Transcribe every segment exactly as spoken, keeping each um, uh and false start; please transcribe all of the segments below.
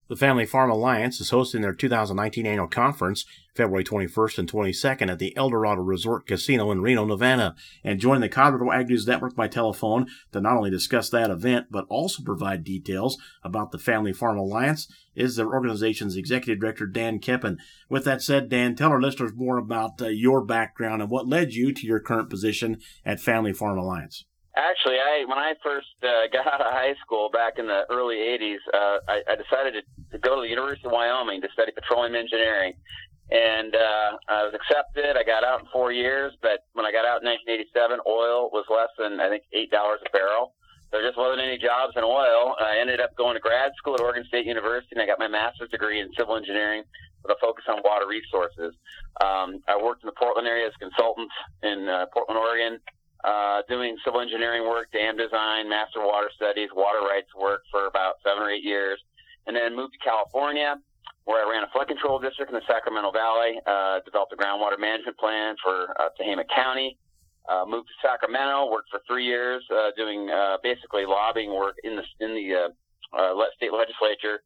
The Family Farm Alliance is hosting their two thousand nineteen annual conference February twenty-first and twenty-second at the Eldorado Resort Casino in Reno, Nevada. And join the Colorado Ag News Network by telephone to not only discuss that event, but also provide details about the Family Farm Alliance is their organization's Executive Director, Dan Keppen. With that said, Dan, tell our listeners more about uh, your background and what led you to your current position at Family Farm Alliance. Actually, I when I first uh, got out of high school back in the early eighties, uh, I, I decided to, to go to the University of Wyoming to study petroleum engineering. And uh, I was accepted. I got out in four years, but when I got out in nineteen eighty-seven, oil was less than, I think, eight dollars a barrel. There just wasn't any jobs in oil. I ended up going to grad school at Oregon State University, and I got my master's degree in civil engineering with a focus on water resources. Um, I worked in the Portland area as a consultant in uh, Portland, Oregon, uh, doing civil engineering work, dam design, master water studies, water rights work for about seven or eight years, and then moved to California, where I ran a flood control district in the Sacramento Valley, uh, developed a groundwater management plan for uh, Tehama County, uh, moved to Sacramento, worked for three years uh, doing uh, basically lobbying work in the in the uh, uh, state legislature,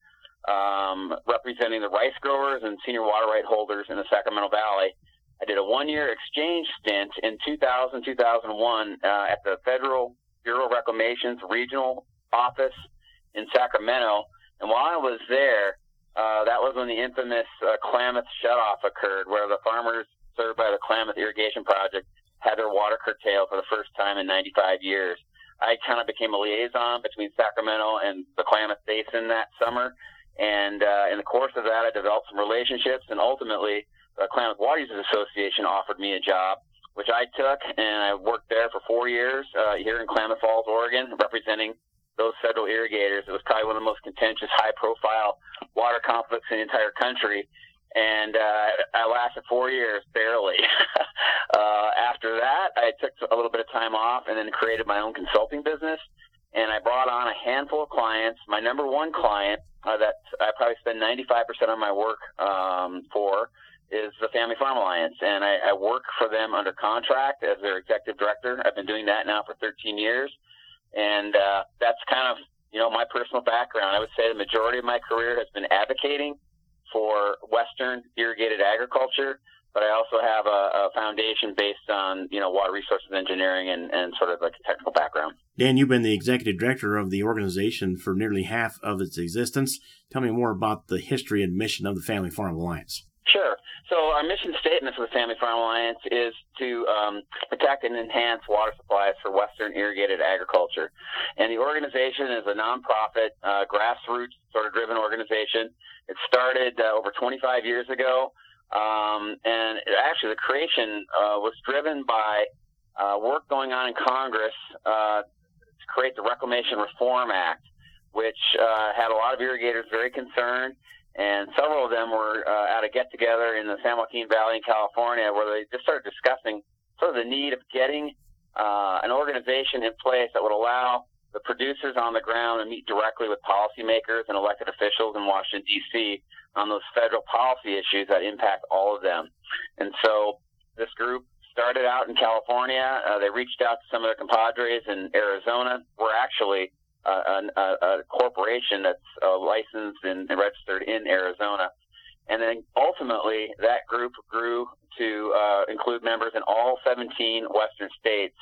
um, representing the rice growers and senior water right holders in the Sacramento Valley. I did a one-year exchange stint in two thousand, two thousand one uh, at the Federal Bureau of Reclamation's regional office in Sacramento. And while I was there, uh, that was when the infamous uh, Klamath shutoff occurred, where the farmers served by the Klamath Irrigation Project had their water curtailed for the first time in ninety-five years. I kind of became a liaison between Sacramento and the Klamath Basin that summer. And uh, in the course of that, I developed some relationships, and ultimately, the Klamath Water Users Association offered me a job, which I took, and I worked there for four years uh, here in Klamath Falls, Oregon, representing those federal irrigators. It was probably one of the most contentious, high-profile water conflicts in the entire country, and uh, I lasted four years, barely. uh, after that, I took a little bit of time off and then created my own consulting business, and I brought on a handful of clients. My number one client uh, that I probably spend ninety-five percent of my work um, for is the Family Farm Alliance, and I, I work for them under contract as their executive director. I've been doing that now for thirteen years, and uh, that's kind of, you know, my personal background. I would say the majority of my career has been advocating for Western irrigated agriculture, but I also have a, a foundation based on, you know, water resources engineering and, and sort of like a technical background. Dan, you've been the executive director of the organization for nearly half of its existence. Tell me more about the history and mission of the Family Farm Alliance. Sure. So our mission statement for the Family Farm Alliance is to um, protect and enhance water supplies for Western irrigated agriculture. And the organization is a nonprofit, uh, grassroots sort of driven organization. It started uh, over twenty-five years ago. Um, and it, actually the creation uh, was driven by uh, work going on in Congress uh, to create the Reclamation Reform Act, which uh, had a lot of irrigators very concerned. And several of them were uh, at a get-together in the San Joaquin Valley in California, where they just started discussing sort of the need of getting uh, an organization in place that would allow the producers on the ground to meet directly with policymakers and elected officials in Washington, D C on those federal policy issues that impact all of them. And so this group started out in California. Uh, they reached out to some of their compadres in Arizona. We're actually Uh, a, a corporation that's uh, licensed and registered in Arizona. And then ultimately that group grew to uh, include members in all seventeen Western states,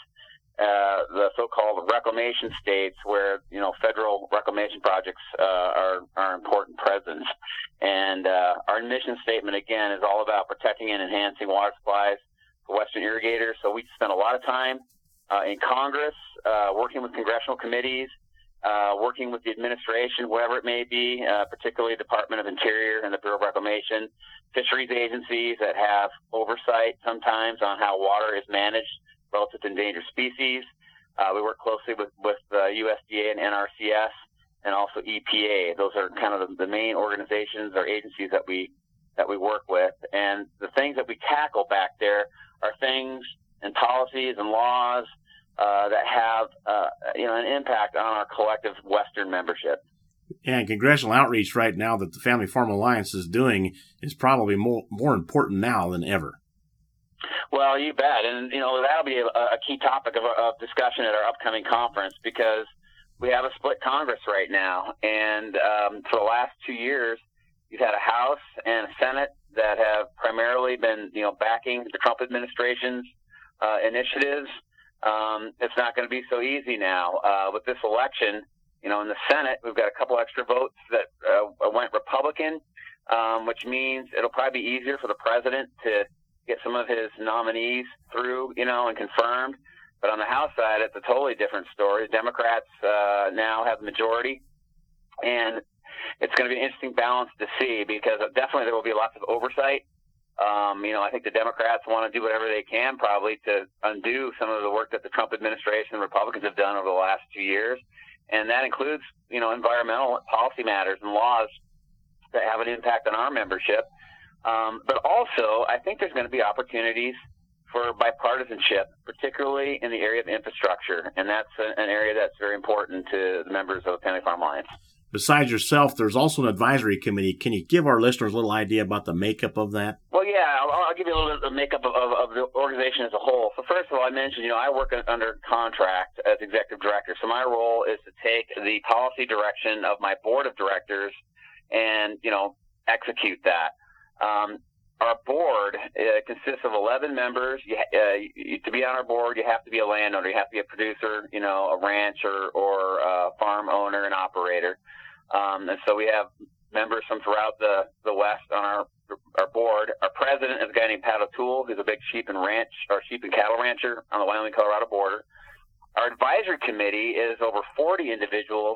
uh, the so-called reclamation states where, you know, federal reclamation projects uh, are, are important presence. And uh, our mission statement, again, is all about protecting and enhancing water supplies for Western irrigators. So we spent a lot of time uh, in Congress uh, working with congressional committees, Uh, working with the administration, wherever it may be, uh, particularly the Department of Interior and the Bureau of Reclamation, fisheries agencies that have oversight sometimes on how water is managed relative to endangered species. Uh, we work closely with, with uh, U S D A and N R C S and also E P A. Those are kind of the, the main organizations or agencies that we that we work with. And the things that we tackle back there are things and policies and laws Uh, that have uh, you know an impact on our collective Western membership. And congressional outreach right now that the Family Farm Alliance is doing is probably more more important now than ever. Well, you bet, and you know that'll be a, a key topic of, of discussion at our upcoming conference, because we have a split Congress right now. And um, for the last two years, you've had a House and a Senate that have primarily been, you know, backing the Trump administration's uh, initiatives. Um, it's not going to be so easy now. Uh, with this election, you know, in the Senate, we've got a couple extra votes that uh, went Republican, um, which means it'll probably be easier for the president to get some of his nominees through, you know, and confirmed. But on the House side, it's a totally different story. The Democrats uh, now have the majority, and it's going to be an interesting balance to see, because definitely there will be lots of oversight. Um, you know, I think the Democrats want to do whatever they can probably to undo some of the work that the Trump administration and Republicans have done over the last two years. And that includes, you know, environmental policy matters and laws that have an impact on our membership. Um, but also, I think there's going to be opportunities for bipartisanship, particularly in the area of infrastructure. And that's a, an area that's very important to the members of the Family Farm Alliance. Besides yourself, there's also an advisory committee. Can you give our listeners a little idea about the makeup of that? Well, yeah, I'll, I'll give you a little bit of the makeup of, of, of the organization as a whole. So first of all, I mentioned, you know, I work under contract as executive director. So my role is to take the policy direction of my board of directors and, you know, execute that. Um, our board uh, consists of eleven members. You, uh, you, to be on our board, you have to be a landowner. You have to be a producer, you know, a rancher or a farm owner and operator. Um, and so we have members from throughout the, the West on our our board. Our president is a guy named Pat O'Toole, who's a big sheep and ranch or sheep and cattle rancher on the Wyoming-Colorado border. Our advisory committee is over forty individuals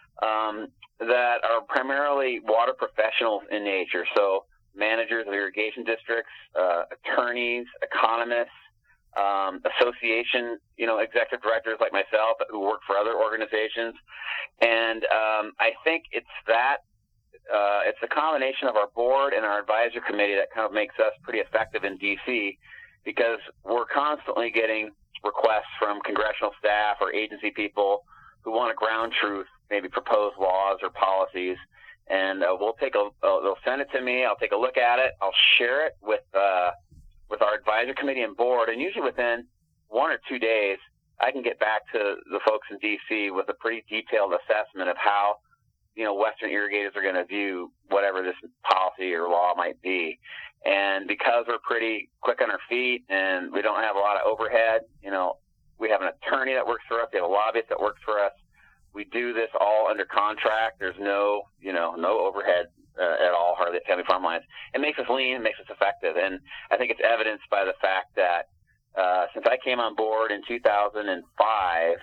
um, that are primarily water professionals in nature. So managers of irrigation districts, uh, attorneys, economists, um, association, you know, executive directors like myself who work for other organizations. And um, I think it's that, uh, it's a combination of our board and our advisory committee that kind of makes us pretty effective in D C, because we're constantly getting requests from congressional staff or agency people who want to ground truth, maybe propose laws or policies. And uh, we'll take a, uh, they'll send it to me. I'll take a look at it. I'll share it with, uh, with our advisory committee and board. And usually within one or two days, I can get back to the folks in D C with a pretty detailed assessment of how, you know, Western irrigators are going to view whatever this policy or law might be. And because we're pretty quick on our feet and we don't have a lot of overhead, you know, we have an attorney that works for us. We have a lobbyist that works for us. We do this all under contract. There's no, you know, no overhead uh, at all, hardly at Family Farm Alliance. It makes us lean, it makes us effective. And I think it's evidenced by the fact that uh, since I came on board in two thousand five,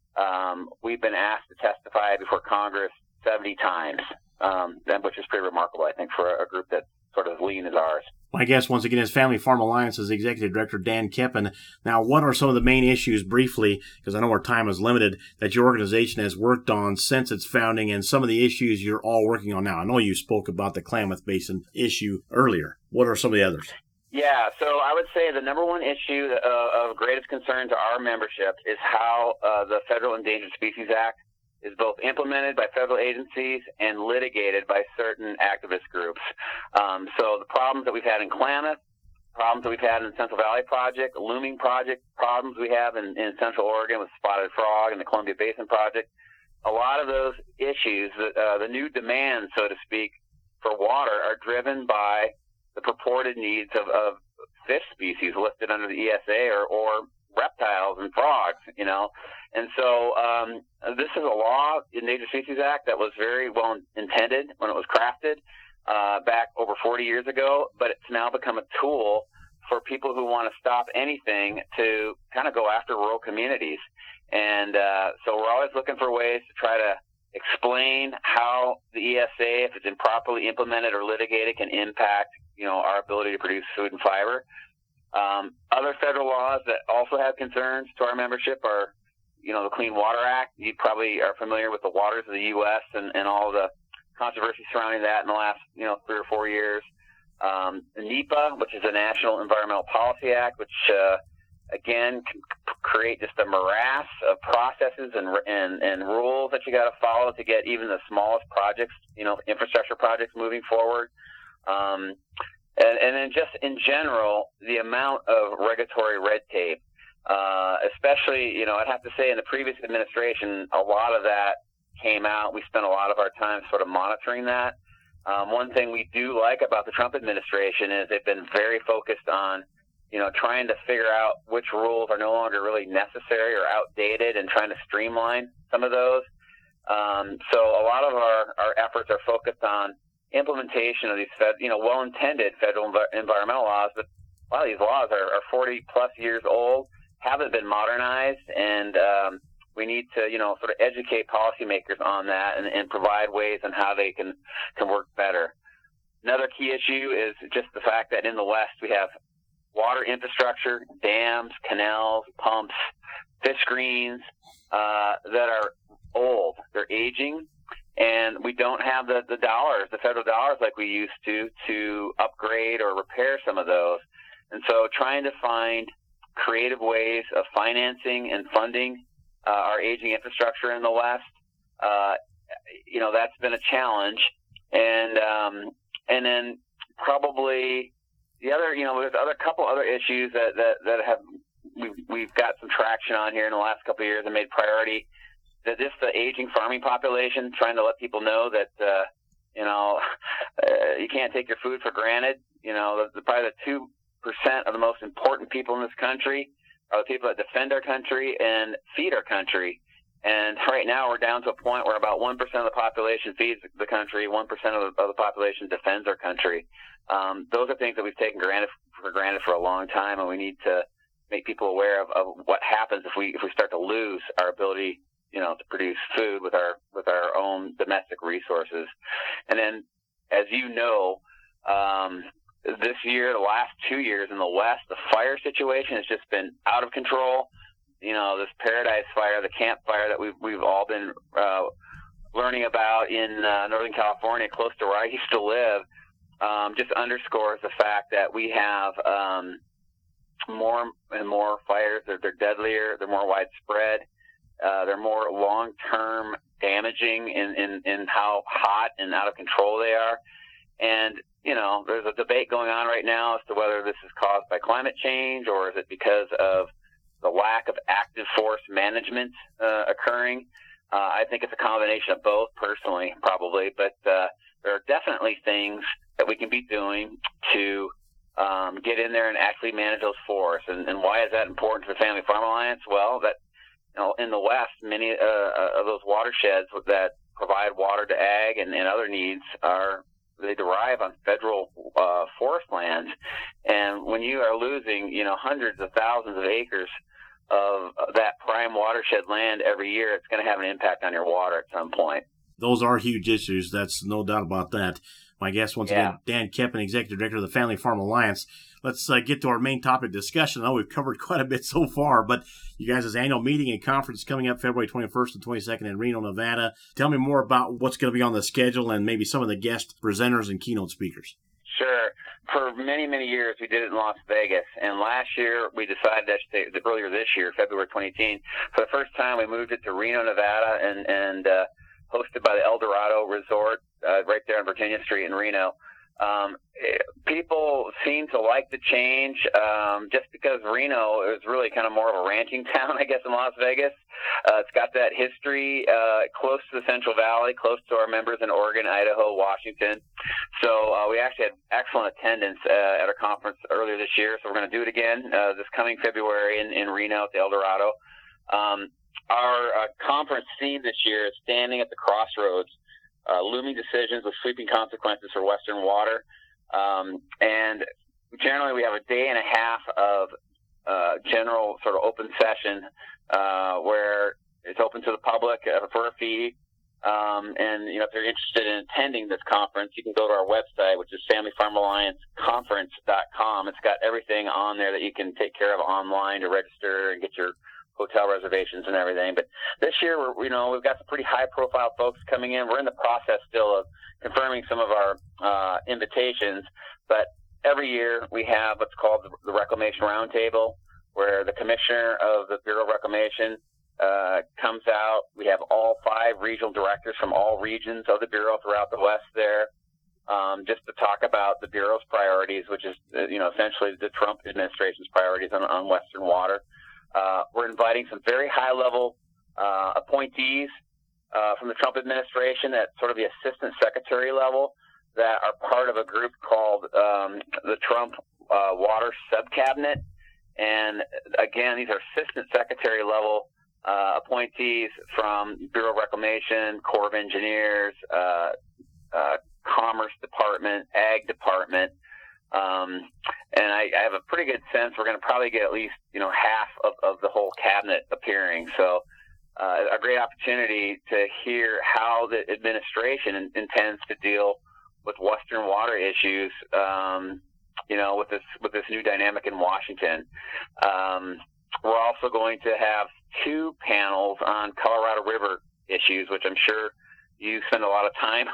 um, we've been asked to testify before Congress seventy times, um, which is pretty remarkable, I think, for a group that's sort of as lean as ours. My guest, once again, is Family Farm Alliance's Executive Director, Dan Keppen. Now, what are some of the main issues, briefly, because I know our time is limited, that your organization has worked on since its founding, and some of the issues you're all working on now? I know you spoke about the Klamath Basin issue earlier. What are some of the others? Yeah, so I would say the number one issue uh, of greatest concern to our membership is how uh, the Federal Endangered Species Act is both implemented by federal agencies and litigated by certain activist groups. Um, so the problems that we've had in Klamath, problems that we've had in the Central Valley Project, the Looming Project, problems we have in, in Central Oregon with Spotted Frog and the Columbia Basin Project, a lot of those issues, uh, the new demands, so to speak, for water are driven by the purported needs of, of fish species listed under the E S A or, or reptiles and frogs, you know. And so um, this is a law, the Endangered Species Act, that was very well intended when it was crafted uh, back over forty years ago, but it's now become a tool for people who want to stop anything to kind of go after rural communities. And uh, so we're always looking for ways to try to explain how the E S A, if it's improperly implemented or litigated, can impact, you know, our ability to produce food and fiber. Um, other federal laws that also have concerns to our membership are, you know, the Clean Water Act. You probably are familiar with the waters of the U S and, and all the controversy surrounding that in the last, you know, three or four years. Um, NEPA, which is the National Environmental Policy Act, which, uh, again, can create just a morass of processes and, and, and rules that you got to follow to get even the smallest projects, you know, infrastructure projects moving forward. Um, And, and then just in general, the amount of regulatory red tape. Uh, especially, you know, I'd have to say in the previous administration, a lot of that came out. We spent a lot of our time sort of monitoring that. Um, one thing we do like about the Trump administration is they've been very focused on, you know, trying to figure out which rules are no longer really necessary or outdated and trying to streamline some of those. Um, so a lot of our, our efforts are focused on implementation of these, fed, you know, well-intended federal env- environmental laws, but a lot of these laws are, are forty plus years old, haven't been modernized, and um, we need to, you know, sort of educate policymakers on that and, and provide ways on how they can, can work better. Another key issue is just the fact that in the West we have water infrastructure, dams, canals, pumps, fish screens uh, that are old. They're aging, and we don't have the, the dollars, the federal dollars like we used to, to upgrade or repair some of those. And so trying to find creative ways of financing and funding uh, our aging infrastructure in the West, uh, you know, that's been a challenge. And um, and then probably the other, you know, there's other couple other issues that, that, that have we've, we've got some traction on here in the last couple of years and made priority. That just the aging farming population, trying to let people know that, uh, you know, uh, you can't take your food for granted. You know, the, the, probably the two percent of the most important people in this country are the people that defend our country and feed our country. And right now we're down to a point where about one percent of the population feeds the country, one percent of the, of the population defends our country. Um, those are things that we've taken granted, for granted for a long time, and we need to make people aware of, of what happens if we if we start to lose our ability, you know, to produce food with our with our own domestic resources. And then, as you know, um, this year, the last two years in the West, the fire situation has just been out of control. You know, this Paradise Fire, the Camp Fire that we've we've all been uh, learning about in uh, Northern California, close to where I used to live, um, just underscores the fact that we have um, more and more fires. They're, they're deadlier. They're more widespread. Uh, they're more long-term damaging in, in, in how hot and out of control they are. And, you know, there's a debate going on right now as to whether this is caused by climate change or is it because of the lack of active forest management uh, occurring. Uh, I think it's a combination of both, personally, probably. But uh, there are definitely things that we can be doing to um, get in there and actually manage those forests. And, and why is that important to the Family Farm Alliance? Well, that You know, in the West, many uh, of those watersheds that provide water to ag and, and other needs are they derive on federal uh, forest lands, and when you are losing, you know, hundreds of thousands of acres of that prime watershed land every year, it's going to have an impact on your water at some point. Those are huge issues. That's no doubt about that. My guest, once yeah. again, Dan Kempen, Executive Director of the Family Farm Alliance. Let's uh, get to our main topic discussion. I know we've covered quite a bit so far, but you guys' annual meeting and conference coming up February twenty-first and twenty-second in Reno, Nevada. Tell me more about what's going to be on the schedule and maybe some of the guest presenters and keynote speakers. Sure. For many, many years, we did it in Las Vegas. And last year, we decided, I should say, earlier this year, February twenty eighteen, for the first time, we moved it to Reno, Nevada, and, and uh, hosted by the El Dorado Resort uh, right there on Virginia Street in Reno. Um, people seem to like the change um, just because Reno is really kind of more of a ranching town, I guess, in Las Vegas. Uh, it's got that history uh, close to the Central Valley, close to our members in Oregon, Idaho, Washington. So uh, we actually had excellent attendance uh, at our conference earlier this year, so we're going to do it again uh, this coming February in, in Reno at the El Dorado. Um, our uh, conference theme this year is Standing at the Crossroads. Uh, looming decisions with sweeping consequences for Western water. Um, and generally we have a day and a half of uh, general sort of open session uh, where it's open to the public uh, for a fee. Um, and, you know, if you're interested in attending this conference, you can go to our website, which is family farm alliance conference dot com. It's got everything on there that you can take care of online to register and get your hotel reservations and everything. But this year, we're, you know, we've got some pretty high-profile folks coming in. We're in the process still of confirming some of our uh, invitations, but every year we have what's called the, the Reclamation Roundtable, where the commissioner of the Bureau of Reclamation uh, comes out. We have all five regional directors from all regions of the Bureau throughout the West there, um, just to talk about the Bureau's priorities, which is, uh, you know, essentially the Trump administration's priorities on, on Western water. Uh, we're inviting some very high-level uh, appointees uh, from the Trump administration at sort of the assistant secretary level that are part of a group called um, the Trump uh, Water Subcabinet. And again, these are assistant secretary level uh, appointees from Bureau of Reclamation, Corps of Engineers, uh, uh, Commerce Department, Ag Department. Um, and I, I have a pretty good sense we're going to probably get at least, you know, half of, of the whole cabinet appearing. So uh, a great opportunity to hear how the administration in, intends to deal with Western water issues, um, you know, with this with this new dynamic in Washington. Um, we're also going to have two panels on Colorado River issues, which I'm sure you spend a lot of time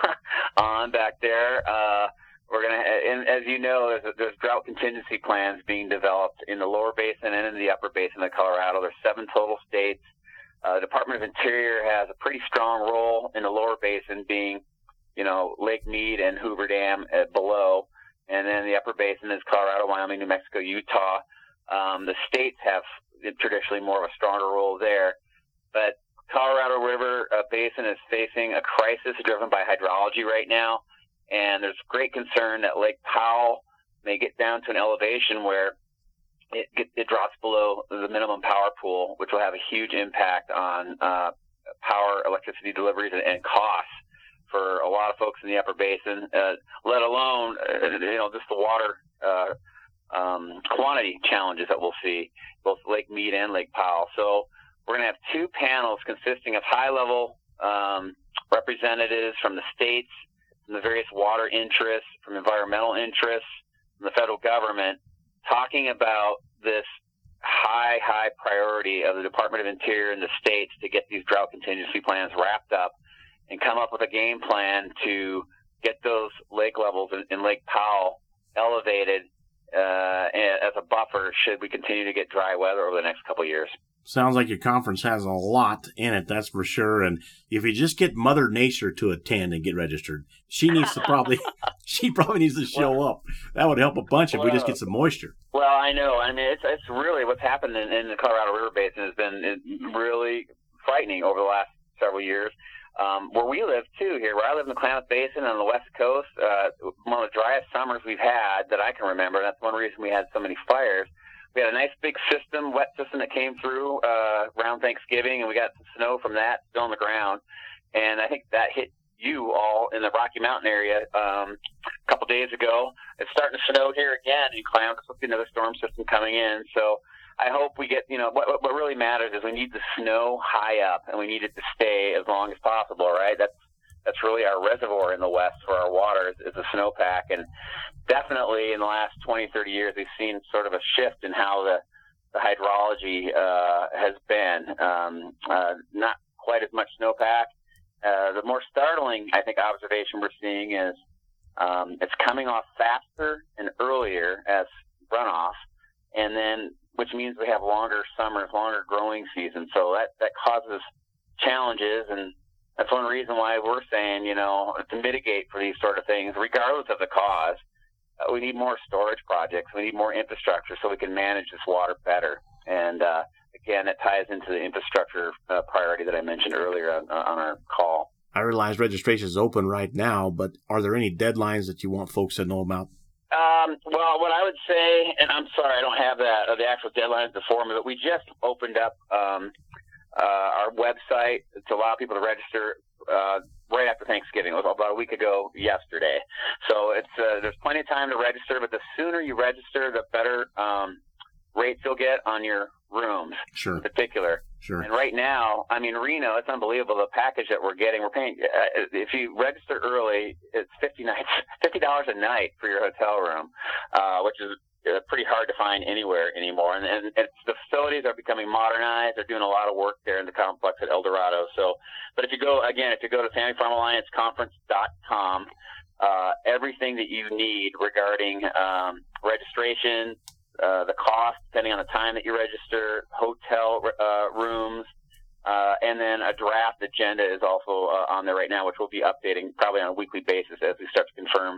on back there. Uh, we're going to, and as you know, there's, there's drought contingency plans being developed in the lower basin and in the upper basin of Colorado. There's seven total states. Uh, the Department of Interior has a pretty strong role in the lower basin, being, you know, Lake Mead and Hoover Dam at below. And then the upper basin is Colorado, Wyoming, New Mexico, Utah. Um, the states have traditionally more of a stronger role there. But Colorado River uh, Basin is facing a crisis driven by hydrology right now. And there's great concern that Lake Powell may get down to an elevation where it, it, it drops below the minimum power pool, which will have a huge impact on uh, power, electricity deliveries, and, and costs for a lot of folks in the upper basin, uh, let alone, uh, you know, just the water uh, um, quantity challenges that we'll see, both Lake Mead and Lake Powell. So we're going to have two panels consisting of high-level um, representatives from the states, from the various water interests, from environmental interests, from the federal government, talking about this high, high priority of the Department of Interior and the states to get these drought contingency plans wrapped up and come up with a game plan to get those lake levels in, in Lake Powell elevated uh, as a buffer should we continue to get dry weather over the next couple of years. Sounds like your conference has a lot in it, that's for sure. And if you just get Mother Nature to attend and get registered, she needs to probably she probably needs to show well, up. That would help a bunch if well, we just get some moisture. Well, I know. I mean, it's it's really what's happened in, in the Colorado River Basin has been really frightening over the last several years. Um, where we live, too, here, where I live in the Klamath Basin on the West Coast, uh, one of the driest summers we've had that I can remember. That's one reason we had so many fires. We had a nice big system, wet system that came through uh, around Thanksgiving, and we got some snow from that still on the ground. And I think that hit you all in the Rocky Mountain area um, a couple days ago. It's starting to snow here again in Klamath. There's another storm system coming in. So I hope we get, you know, what, what really matters is we need the snow high up, and we need it to stay as long as possible, right? That's that's really our reservoir in the West for our water is, is the snowpack. And definitely in the last twenty, thirty years, we've seen sort of a shift in how the, the hydrology uh, has been. Um, uh, not quite as much snowpack. Uh, the more startling, I think, observation we're seeing is um, it's coming off faster and earlier as runoff, and then which means we have longer summers, longer growing seasons. So that, that causes challenges, and that's one reason why we're saying, you know, to mitigate for these sort of things, regardless of the cause, uh, we need more storage projects. We need more infrastructure so we can manage this water better. And, uh, again, it ties into the infrastructure uh, priority that I mentioned earlier on, on our call. I realize registration is open right now, but are there any deadlines that you want folks to know about? Um, well, what I would say, and I'm sorry I don't have that, uh, the actual deadlines before me, but we just opened up um, uh, our website to allow people to register uh, right after Thanksgiving. It was about a week ago yesterday. So it's uh, there's plenty of time to register, but the sooner you register, the better um, rates you'll get on your rooms sure. in particular. Sure. And right now, I mean, Reno, it's unbelievable. The package that we're getting, we're paying, uh, if you register early, it's fifty nights, fifty dollars a night for your hotel room, uh, which is uh, pretty hard to find anywhere anymore. And, and it's, the facilities are becoming modernized. They're doing a lot of work there in the complex at El Dorado. So, but if you go, again, if you go to Family Farm Alliance Conference dot com, uh, everything that you need regarding um, registration, Uh, the cost, depending on the time that you register, hotel uh, rooms, uh, and then a draft agenda is also uh, on there right now, which we'll be updating probably on a weekly basis as we start to confirm uh, some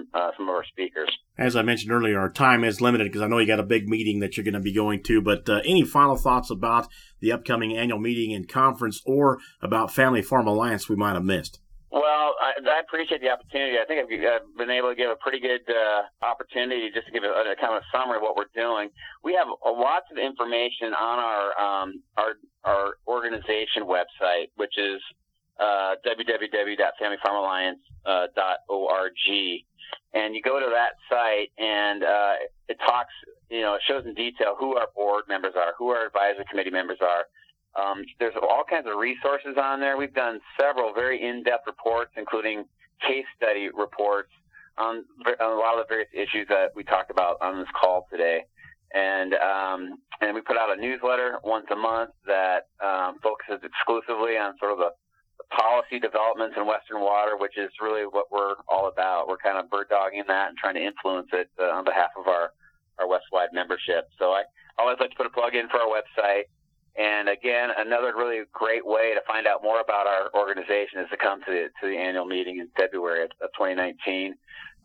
some of our speakers. As I mentioned earlier, our time is limited because I know you got a big meeting that you're going to be going to, but uh, any final thoughts about the upcoming annual meeting and conference or about Family Farm Alliance we might have missed? Well, I, I appreciate the opportunity. I think I've, I've been able to give a pretty good uh, opportunity just to give a, a kind of a summary of what we're doing. We have a, lots of information on our um, our our organization website, which is uh, w w w dot family farm alliance dot org. And you go to that site, and uh, it talks, you know, it shows in detail who our board members are, who our advisory committee members are. Um, there's all kinds of resources on there. We've done several very in-depth reports, including case study reports on, on a lot of the various issues that we talked about on this call today. And um, and we put out a newsletter once a month that um, focuses exclusively on sort of the, the policy developments in Western water, which is really what we're all about. We're kind of bird dogging that and trying to influence it uh, on behalf of our, our Westwide membership. So I always like to put a plug in for our website. And again, another really great way to find out more about our organization is to come to the, to the annual meeting in February of twenty nineteen.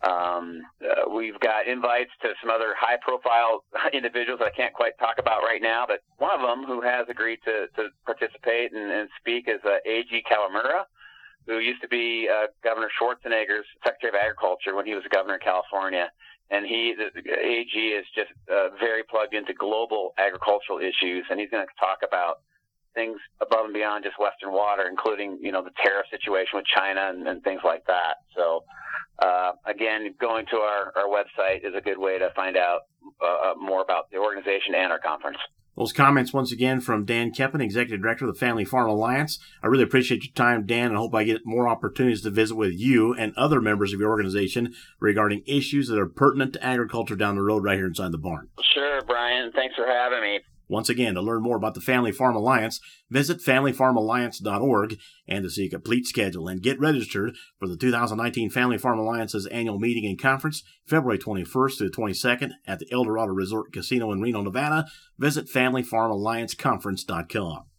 Um, uh, we've got invites to some other high-profile individuals I can't quite talk about right now, but one of them who has agreed to, to participate and, and speak is uh, A G Kawamura, who used to be uh, Governor Schwarzenegger's Secretary of Agriculture when he was governor of California. And he, the, the A G, is just uh, very plugged into global agricultural issues, and he's going to talk about things above and beyond just Western water, including, you know, the tariff situation with China and, and things like that. So, uh, again, going to our, our website is a good way to find out uh, more about the organization and our conference. Those comments once again from Dan Keppen, Executive Director of the Family Farm Alliance. I really appreciate your time, Dan, and hope I get more opportunities to visit with you and other members of your organization regarding issues that are pertinent to agriculture down the road right here inside the barn. Sure, Brian. Thanks for having me. Once again, to learn more about the Family Farm Alliance, visit family farm alliance dot org, and to see a complete schedule and get registered for the two thousand nineteen Family Farm Alliance's annual meeting and conference, February twenty-first to the twenty-second at the Eldorado Resort Casino in Reno, Nevada, visit family farm alliance conference dot com.